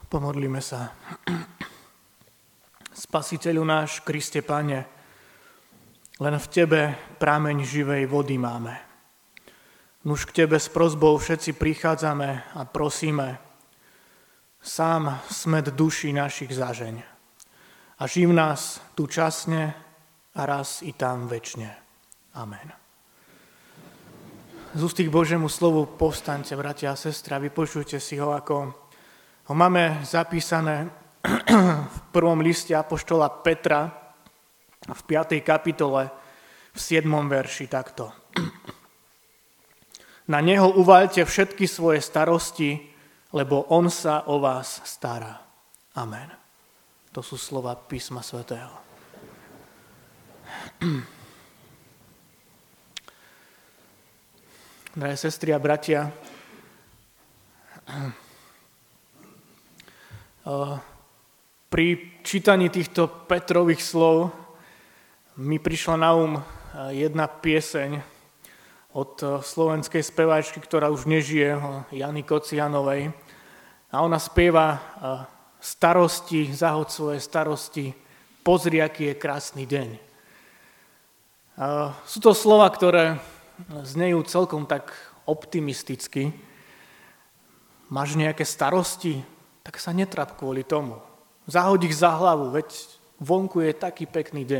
Pomodlíme sa. Spasiteľu náš, Kriste Pane, len v Tebe prameň živej vody máme. Nuž k Tebe s prosbou všetci prichádzame a prosíme, sám smet duší našich zažeň. A živ nás tu časne a raz i tam večne. Amen. Z ústy k Božiemu slovu povstaňte, bratia a sestra, vypočujte si ho, ako ho máme zapísané v prvom liste apoštola Petra v 5. kapitole v 7. verši takto. Na neho uvaľte všetky svoje starosti, lebo on sa o vás stará. Amen. To sú slova písma svätého. Drahé sestry a bratia, pri čítaní týchto Petrových slov mi prišla na jedna pieseň od slovenskej speváčky, ktorá už nežije, Jany Kocianovej. A ona spieva starosti, zahoď svoje starosti, pozri, aký je krásny deň. Sú to slova, ktoré znejú celkom tak optimisticky. Máš nejaké starosti? Tak sa netrap kvôli tomu. Zahoď ich za hlavu, veď vonku je taký pekný deň.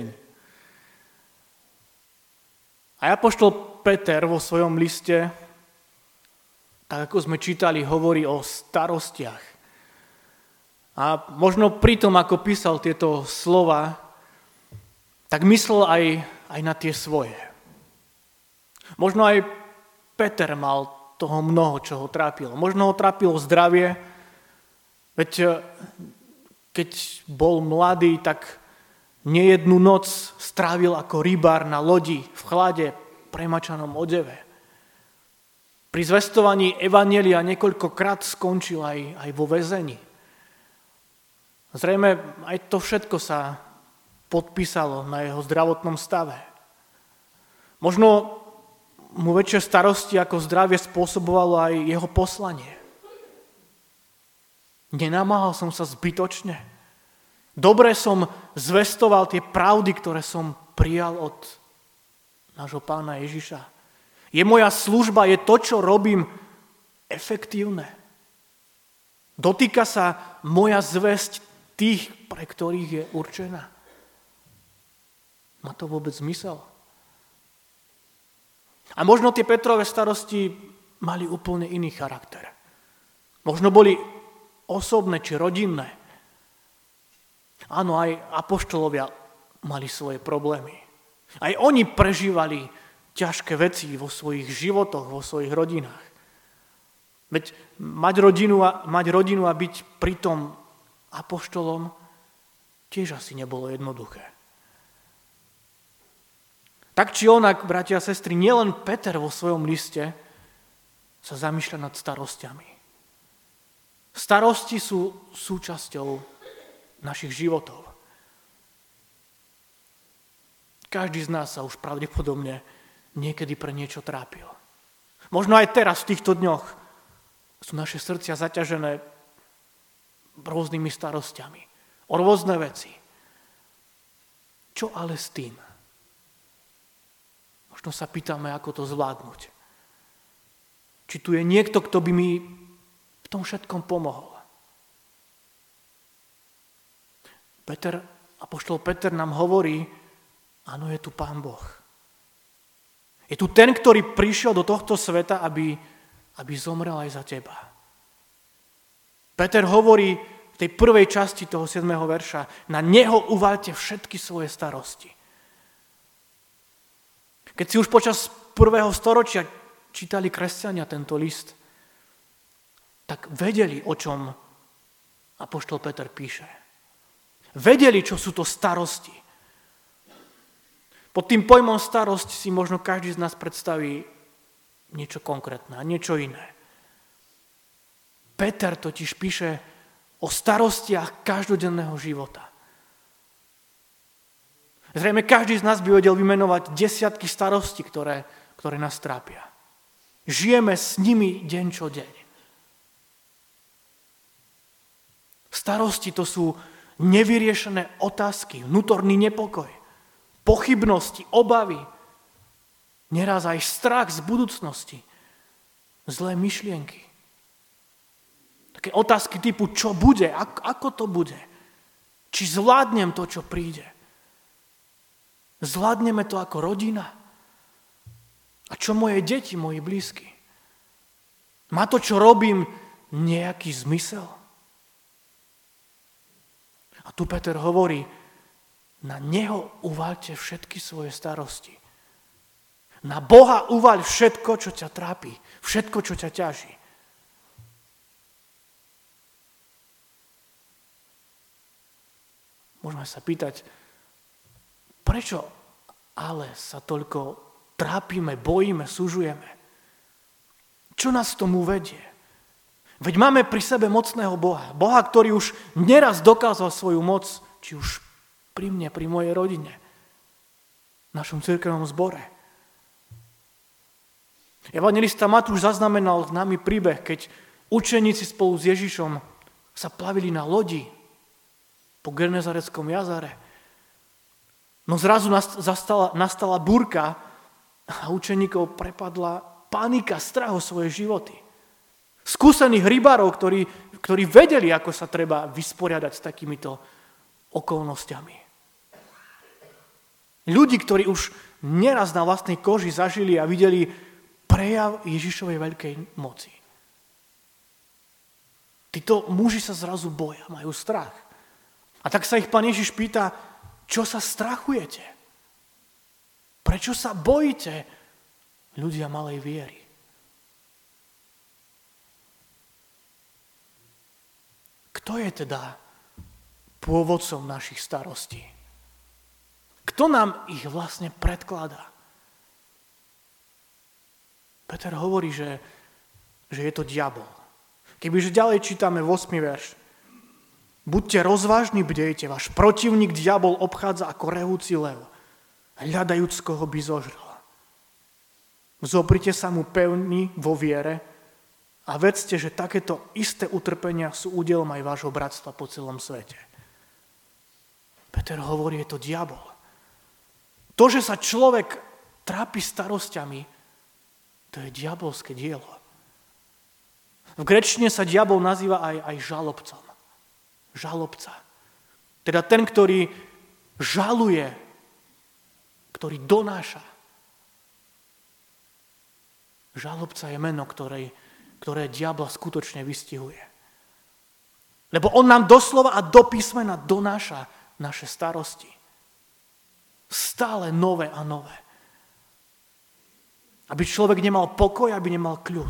A apoštol Peter vo svojom liste, tak ako sme čítali, hovorí o starostiach. A možno pri tom, ako písal tieto slova, tak myslel aj na tie svoje. Možno aj Peter mal toho mnoho, čo ho trápilo. Možno ho trápilo zdravie, veď keď bol mladý, tak nejednú noc strávil ako rybár na lodi v chlade, premačanom odeve. Pri zvestovaní evanjelia niekoľkokrát skončil aj vo väzení. Zrejme aj to všetko sa podpísalo na jeho zdravotnom stave. Možno mu väčšie starosti ako zdravie spôsobovalo aj jeho poslanie. Nenamáhal som sa zbytočne. Dobre som zvestoval tie pravdy, ktoré som prijal od nášho Pána Ježiša. Je moja služba, je to, čo robím, efektívne. Dotýka sa moja zvesť tých, pre ktorých je určená. Má to vôbec zmysel? A možno tie Petrove starosti mali úplne iný charakter. Možno boli osobné či rodinné. Áno, aj apoštolovia mali svoje problémy. Aj oni prežívali ťažké veci vo svojich životoch, vo svojich rodinách. Veď mať rodinu a byť pritom apoštolom tiež asi nebolo jednoduché. Tak či onak, bratia a sestry, nielen Peter vo svojom liste sa zamýšľa nad starostiami. Starosti sú súčasťou našich životov. Každý z nás sa už pravdepodobne niekedy pre niečo trápil. Možno aj teraz, v týchto dňoch, sú naše srdcia zaťažené rôznymi starostiami. O rôzne veci. Čo ale s tým? Možno sa pýtame, ako to zvládnuť. Či tu je niekto, kto by mi v tom všetkom pomohol. Apoštol Peter nám hovorí, áno, je tu Pán Boh. Je tu ten, ktorý prišiel do tohto sveta, aby zomrel aj za teba. Peter hovorí v tej prvej časti toho 7. verša, na neho uvaľte všetky svoje starosti. Keď si už počas 1. storočia čítali kresťania tento list, tak vedeli, o čom apoštol Peter píše. Vedeli, čo sú to starosti. Pod tým pojmom starosť si možno každý z nás predstaví niečo konkrétne a niečo iné. Peter totiž píše o starostiach každodenného života. Zrejme každý z nás by vedel vymenovať desiatky starostí, ktoré nás trápia. Žijeme s nimi deň čo deň. Starosti to sú nevyriešené otázky, vnútorný nepokoj, pochybnosti, obavy, neraz aj strach z budúcnosti, zlé myšlienky. Také otázky typu, čo bude, ako to bude, či zvládnem to, čo príde. Zvládneme to ako rodina. A čo moje deti, moji blízky? Má to, čo robím, nejaký zmysel? A tu Peter hovorí, na neho uvaľte všetky svoje starosti. Na Boha uvaľ všetko, čo ťa trápi, všetko, čo ťa ťaží. Môžeme sa pýtať, prečo ale sa toľko trápime, bojíme, sužujeme? Čo nás k tomu vedie? Veď máme pri sebe mocného Boha. Boha, ktorý už neraz dokázal svoju moc, či už pri mne, pri mojej rodine, v našom cirkevnom zbore. Evanjelista Matúš zaznamenal s nami príbeh, keď učeníci spolu s Ježišom sa plavili na lodi po Genezareckom jazere. No zrazu nastala búrka a učeníkov prepadla panika, strach o svoje životy. Skúsených rybárov, ktorí vedeli, ako sa treba vysporiadať s takýmito okolnostiami. Ľudí, ktorí už neraz na vlastnej koži zažili a videli prejav Ježišovej veľkej moci. Títo muži sa zrazu boja, majú strach. A tak sa ich Pán Ježiš pýta, čo sa strachujete? Prečo sa bojíte, ľudia malej viery? Kto je teda pôvodcom našich starostí? Kto nám ich vlastne predkladá? Peter hovorí, že je to diabol. Kebyže ďalej čítame 8. verš. Buďte rozvážni, bdejte, váš protivník diabol obchádza ako rehúci lev, hľadajúc, koho by zožral. Zoprite sa mu pevní vo viere a vedzte, že takéto isté utrpenia sú údelom aj vášho bratstva po celom svete. Peter hovorí, je to diabol. To, že sa človek trápi starostiami, to je diabolské dielo. V gréčtine sa diabol nazýva aj žalobcom. Žalobca. Teda ten, ktorý žaluje, ktorý donáša. Žalobca je meno, ktoré diabla skutočne vystihuje. Lebo on nám doslova a do písmena donáša naše starosti. Stále nové a nové. Aby človek nemal pokoj, aby nemal kľud.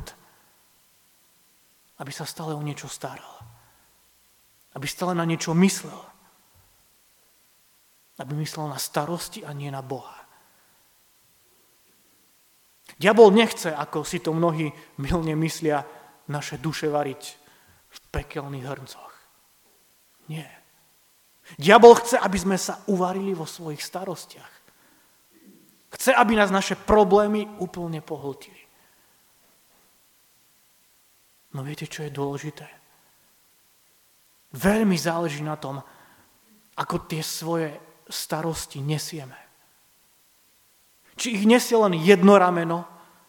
Aby sa stále o niečo staral. Aby stále na niečo myslel. Aby myslel na starosti a nie na Boha. Diabol nechce, ako si to mnohí mylne myslia, naše duše variť v pekelných hrncoch. Nie. Diabol chce, aby sme sa uvarili vo svojich starostiach. Chce, aby nás naše problémy úplne pohltili. No viete, čo je dôležité? Veľmi záleží na tom, ako tie svoje starosti nesieme. Či ich nesie len jedno rameno,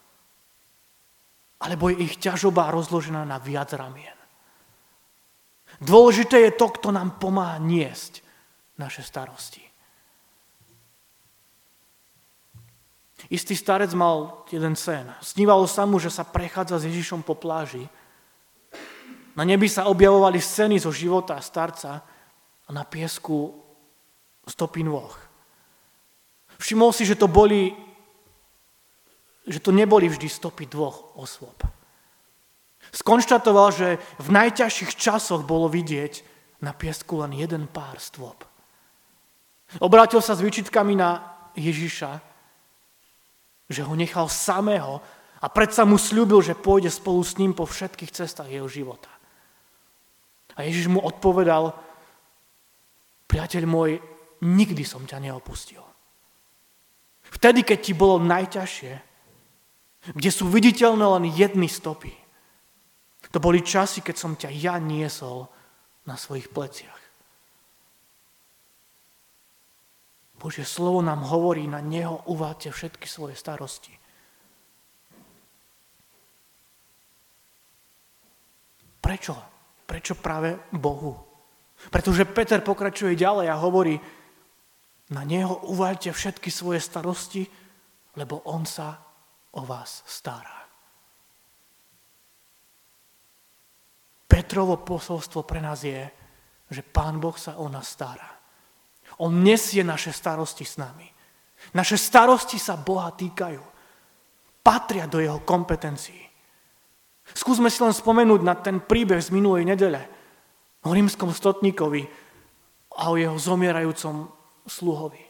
alebo je ich ťažoba rozložená na viac ramien. Dôležité je to, kto nám pomáha niesť naše starosti. Istý starec mal jeden sen. Snívalo sa mu, že sa prechádza s Ježišom po pláži. Na nebi sa objavovali scény zo života starca a na piesku stopy nôh. Všimol si, že to neboli vždy stopy dvoch osôb. Skonštatoval, že v najťažších časoch bolo vidieť na piesku len jeden pár stôp. Obrátil sa s výčitkami na Ježiša, že ho nechal samého a predsa mu sľúbil, že pôjde spolu s ním po všetkých cestách jeho života. A Ježiš mu odpovedal, priateľ môj, nikdy som ťa neopustil. Vtedy, keď ti bolo najťažšie, kde sú viditeľné len jedny stopy, to boli časy, keď som ťa ja niesol na svojich pleciach. Božie slovo nám hovorí, na neho uváďte všetky svoje starosti. Prečo? Prečo práve Bohu? Pretože Peter pokračuje ďalej a hovorí, na neho uváďte všetky svoje starosti, lebo on sa o vás stará. Petrovo posolstvo pre nás je, že Pán Boh sa o nás stará. On nesie naše starosti s nami. Naše starosti sa Boha týkajú. Patria do jeho kompetencií. Skúsme si len spomenúť na ten príbeh z minulej nedele o rímskom stotníkovi a o jeho zomierajúcom sluhovi.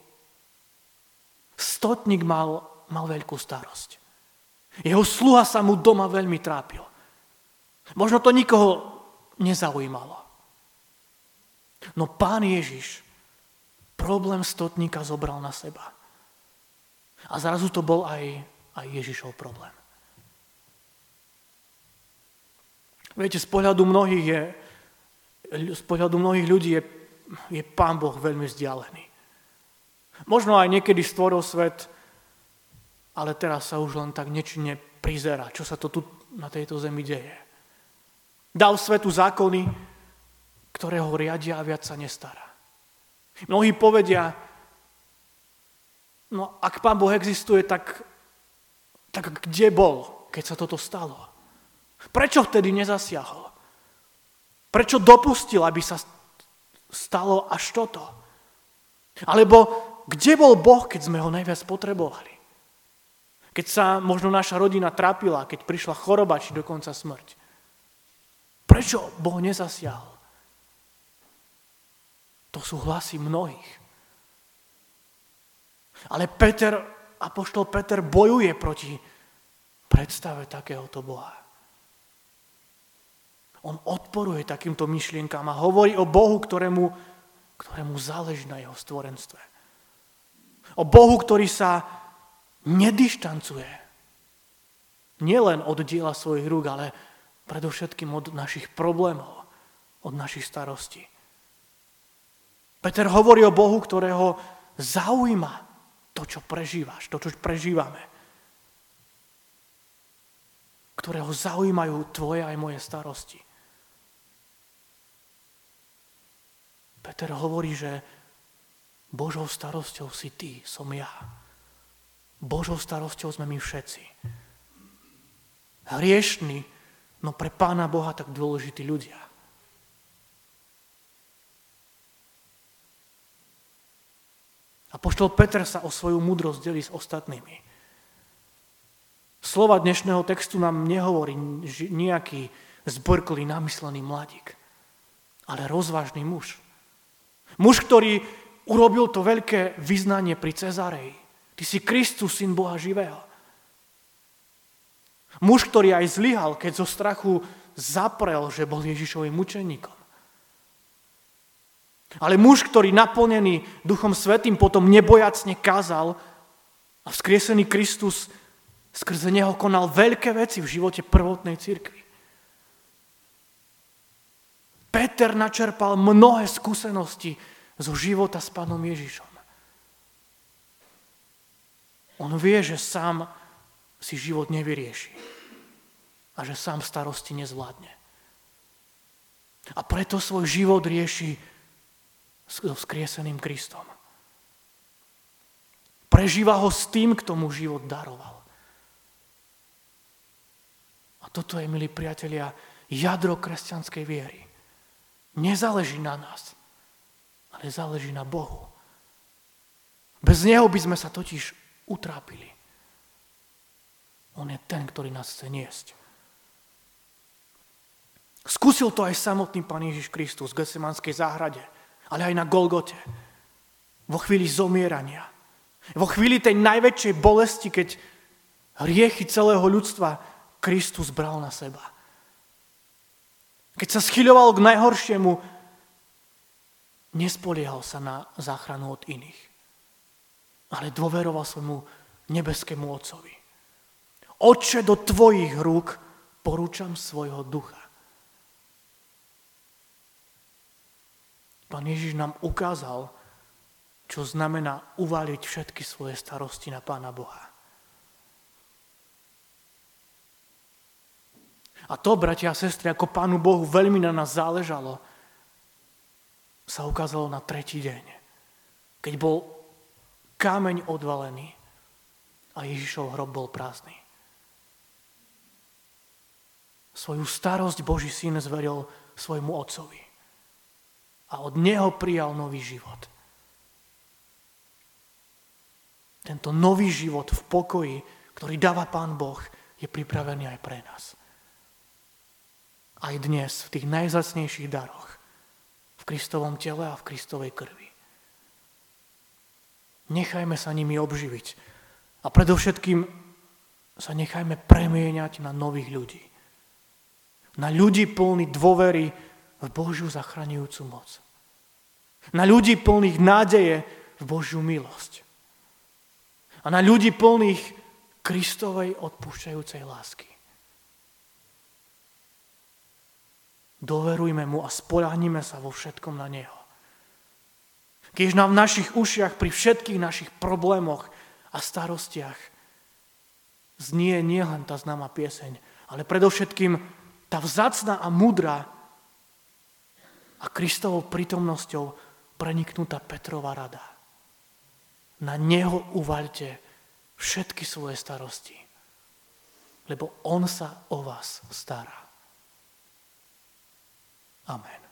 Stotník mal veľkú starosť. Jeho sluha sa mu doma veľmi trápil. Možno to nikoho nezaujímalo. No Pán Ježiš problém stotníka zobral na seba. A zrazu to bol aj Ježišov problém. Viete, z pohľadu mnohých ľudí je Pán Boh veľmi vzdialený. Možno aj niekedy stvoril svet, ale teraz sa už len tak nečinne prizerá, čo sa to tu na tejto zemi deje. Dal svetu zákony, ktoré ho riadia a viac sa nestará. Mnohí povedia, no ak Pán Boh existuje, tak kde bol, keď sa toto stalo? Prečo vtedy nezasiahol? Prečo dopustil, aby sa stalo až toto? Alebo kde bol Boh, keď sme ho najviac potrebovali? Keď sa možno naša rodina trápila, keď prišla choroba, či dokonca smrť. Prečo Boh nezasiahol? To sú hlasy mnohých. Ale apoštol Peter bojuje proti predstave takéhoto Boha. On odporuje takýmto myšlienkám a hovorí o Bohu, ktorému záleží na jeho stvorenstve. O Bohu, ktorý sa nedištancuje nielen od diela svojich rúk, ale predovšetkým od našich problémov, od našich starostí. Peter hovorí o Bohu, ktorého zaujíma to, čo prežívaš, to, čo prežívame. Ktorého zaujímajú tvoje aj moje starosti. Peter hovorí, že Božou starosťou si ty, som ja. Božou starosťou sme my všetci. Hriešni, no pre Pána Boha tak dôležití ľudia. Apoštol Peter sa o svoju múdrosť delí s ostatnými. Slova dnešného textu nám nehovorí nejaký zbrklý, namyslený mladík, ale rozvážny muž. Muž, ktorý urobil to veľké vyznanie pri Cezareji. Ty si Kristus, syn Boha živého. Muž, ktorý aj zlyhal, keď zo strachu zaprel, že bol Ježišovým mučeníkom. Ale muž, ktorý naplnený Duchom Svätým potom nebojacne kázal a vzkriesený Kristus skrze neho konal veľké veci v živote prvotnej cirkvi. Peter načerpal mnohé skúsenosti zo života s Pánom Ježišom. On vie, že sám si život nevyrieši a že sám starosti nezvládne. A preto svoj život rieši so vzkrieseným Kristom. Prežíva ho s tým, kto mu život daroval. A toto je, milí priatelia, jadro kresťanskej viery. Nezáleží na nás, ale záleží na Bohu. Bez neho by sme sa totiž utrápili. On je ten, ktorý nás chce niesť. Skúsil to aj samotný Pán Ježiš Kristus v Getsemanskej záhrade, ale aj na Golgote. Vo chvíli zomierania. Vo chvíli tej najväčšej bolesti, keď hriechy celého ľudstva Kristus bral na seba. Keď sa schyľoval k najhoršiemu, nespoliehal sa na záchranu od iných, ale dôveroval svojmu nebeskému Otcovi. Otče, do tvojich rúk porúčam svojho ducha. Pán Ježiš nám ukázal, čo znamená uvaliť všetky svoje starosti na Pána Boha. A to, bratia a sestry, ako Pánu Bohu veľmi na nás záležalo, sa ukázalo na tretí deň, keď bol kameň odvalený a Ježišov hrob bol prázdny. Svoju starosť Boží syn zveril svojmu otcovi a od neho prijal nový život. Tento nový život v pokoji, ktorý dáva Pán Boh, je pripravený aj pre nás. Aj dnes, v tých najvzácnejších daroch, v Kristovom tele a v Kristovej krvi. Nechajme sa nimi obživiť a predovšetkým sa nechajme premieňať na nových ľudí. Na ľudí plných dôvery v Božiu zachraňujúcu moc. Na ľudí plných nádeje v Božiu milosť. A na ľudí plných Kristovej odpúšťajúcej lásky. Doverujme mu a spoľahnime sa vo všetkom na neho. Keď nám v našich ušiach pri všetkých našich problémoch a starostiach znie nielen tá známa pieseň, ale predovšetkým tá vzácna a múdra a Kristovou prítomnosťou preniknutá Petrova rada. Na neho uvaľte všetky svoje starosti, lebo on sa o vás stará. Amen.